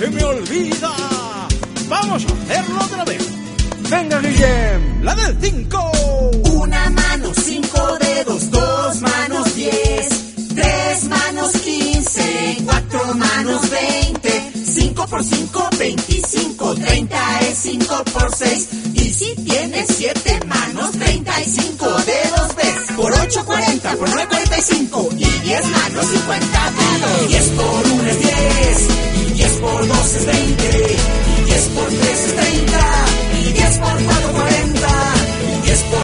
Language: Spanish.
se me olvida. Vamos a hacerlo otra vez. Venga, Guillem, la del 5. Una mano, 5 dedos, 2 manos, 10, 3 manos, 15, 4 manos, 20, 5 por 5, 25, 30 es 5 por 6. Y si tienes 7 manos, 35 dedos ves. Por 8, 40, por 9, 45. Y 10 manos, 50 dedos. 10 por 1 es 10. Y 10 por 2 es 20. Y 10 por 3 es 30. Y 10 por 4,